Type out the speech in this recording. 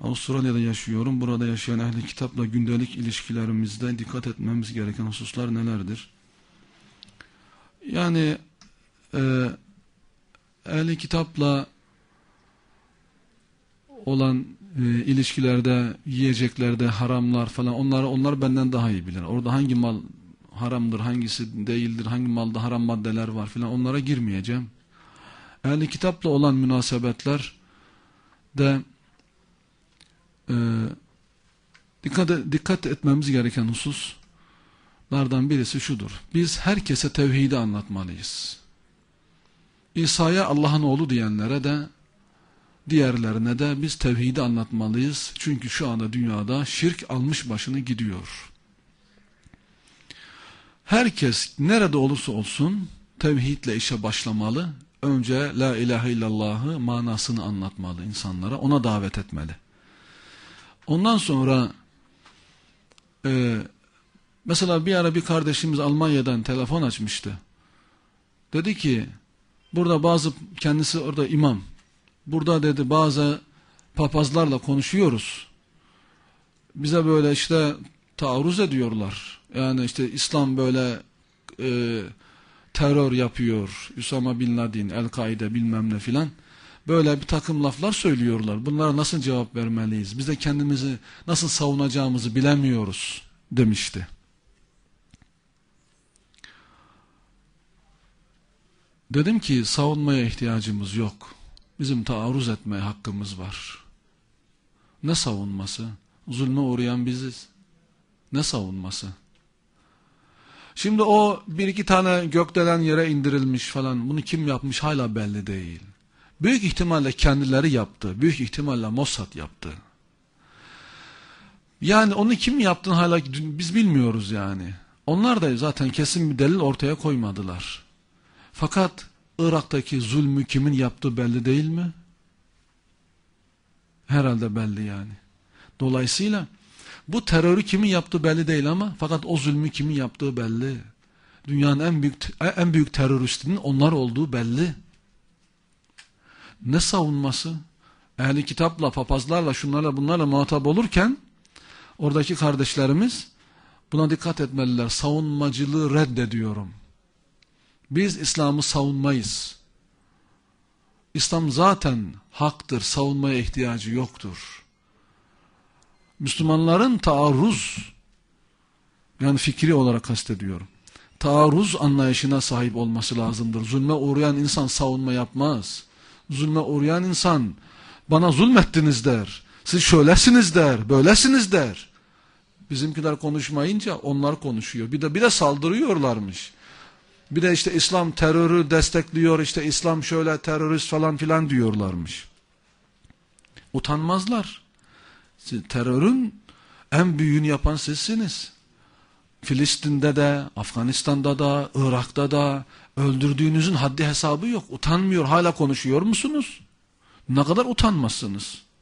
Avustralya'da yaşıyorum. Burada yaşayan ehli kitapla gündelik ilişkilerimizde dikkat etmemiz gereken hususlar nelerdir? Yani ehli kitapla olan ilişkilerde, yiyeceklerde haramlar falan onlar benden daha iyi bilir. Orada hangi mal haramdır, hangisi değildir, hangi malda haram maddeler var filan onlara girmeyeceğim. Ehli kitapla olan münasebetler de dikkat etmemiz gereken hususlardan birisi şudur. Biz herkese tevhidi anlatmalıyız. İsa'ya Allah'ın oğlu diyenlere de diğerlerine de biz tevhidi anlatmalıyız. Çünkü şu anda dünyada şirk almış başını gidiyor. Herkes nerede olursa olsun tevhidle işe başlamalı. Önce la ilahe illallah'ı manasını anlatmalı insanlara. Ona davet etmeli. Ondan sonra mesela bir ara bir kardeşimiz Almanya'dan telefon açmıştı. Dedi ki burada kendisi orada imam. Burada dedi bazı papazlarla konuşuyoruz. Bize böyle işte taarruz ediyorlar. Yani işte İslam böyle terör yapıyor. Üsame Bin Laden, El-Kaide bilmem ne filan. Böyle bir takım laflar söylüyorlar. Bunlara nasıl cevap vermeliyiz? Biz de kendimizi nasıl savunacağımızı bilemiyoruz demişti. Dedim ki savunmaya ihtiyacımız yok. Bizim taarruz etmeye hakkımız var. Ne savunması? Zulme uğrayan biziz. Ne savunması? Şimdi o bir iki tane gökdelen yere indirilmiş falan. Bunu kim yapmış hala belli değil. Büyük ihtimalle kendileri yaptı. Büyük ihtimalle Mossad yaptı. Yani onu kim yaptığını hala biz bilmiyoruz yani. Onlar da zaten kesin bir delil ortaya koymadılar. Fakat Irak'taki zulmü kimin yaptığı belli değil mi? Herhalde belli yani. Dolayısıyla bu terörü kimin yaptığı belli değil ama fakat o zulmü kimin yaptığı belli. Dünyanın en büyük teröristinin onlar olduğu belli. Ne savunması? Ehli kitapla, papazlarla, şunlarla bunlarla muhatap olurken oradaki kardeşlerimiz buna dikkat etmeliler. Savunmacılığı reddediyorum. Biz İslam'ı savunmayız. İslam zaten haktır, savunmaya ihtiyacı yoktur. Müslümanların taarruz, yani fikri olarak kastediyorum, taarruz anlayışına sahip olması lazımdır. Zulme uğrayan insan savunma yapmaz. Zulme uğrayan insan bana zulmettiniz der. Siz şöylesiniz der, böylesiniz der. Bizimkiler konuşmayınca onlar konuşuyor. Bir de saldırıyorlarmış. Bir de işte İslam terörü destekliyor, işte İslam şöyle terörist falan filan diyorlarmış. Utanmazlar. Terörün en büyüğünü yapan sizsiniz. Filistin'de de, Afganistan'da da, Irak'ta da öldürdüğünüzün haddi hesabı yok. Utanmıyor, hala konuşuyor musunuz? Ne kadar utanmazsınız?